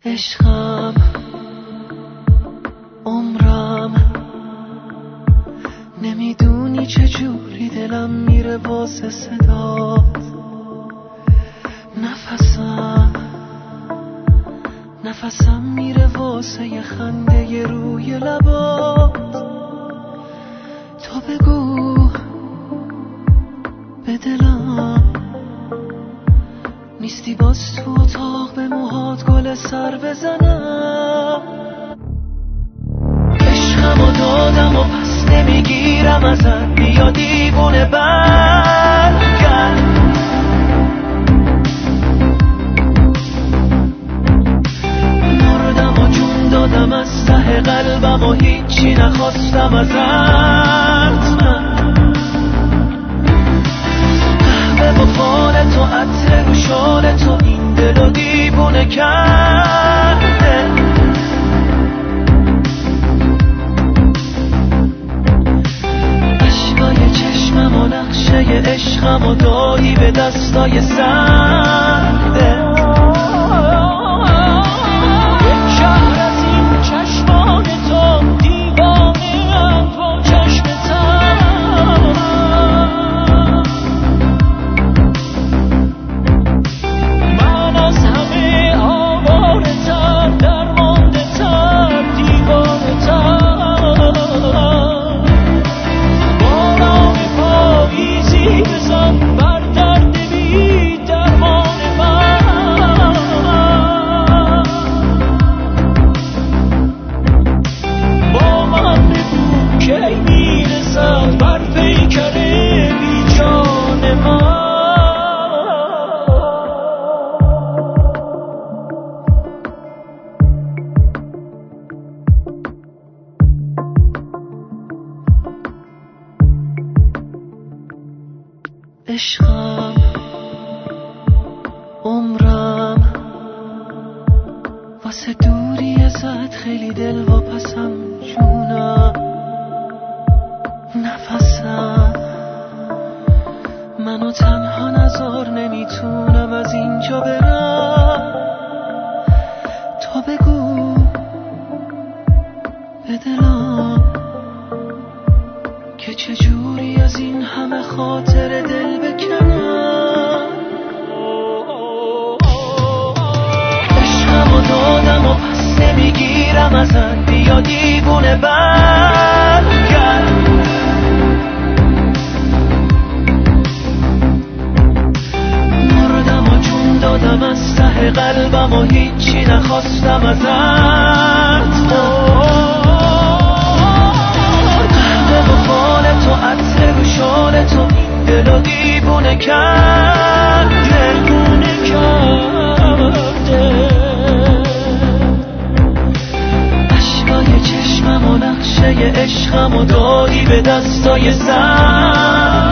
عشقم عمرم، نمیدونی چجوری دلم میره واسه صدات. نفسم میره واسه یه خنده روی لبات. تو بگو به دلم نیستی باز تو اتاق به موهات گل سر بزنم. عشقمو دادم و پس نمیگیرم ازت، بیا دیوونه برگرد. مردم و جون دادم از ته قلبم و هیچی نخواستم ازت. من قهوه و فال تو، عطر و شال تو، این دلو دیوونه کرده. اشکای چشمم و نقشه عشقم و دادی به دستای سرده. شهر از این چشمان تو، دیوانه ام با چشمتم. من از همه آواره تر، درمانده تر، دیوانه تر. باران پاییزی بزن بر درد بی درمان من. با من بگو کی میرسد بر پیکر بی جان من. عشقم عمرم، واسه دوری ازت خیلی دلواپسم جونم. نفسم منو تنها نذار، نمیتونم از اینجا برم. تو بگو به دلم که چجوری از این همه خاطر دل بکنم. عشقمو دادم و پس نمیگیرم ازت، بیا دیوونه برگرد. مردم و جون دادم از ته قلبم و هیچی نخواستم ازت. تو عطر و شال تو، این دلو دیوونه کرده. اشکای چشمم و نقشه عشقم و دادی به دستای سر.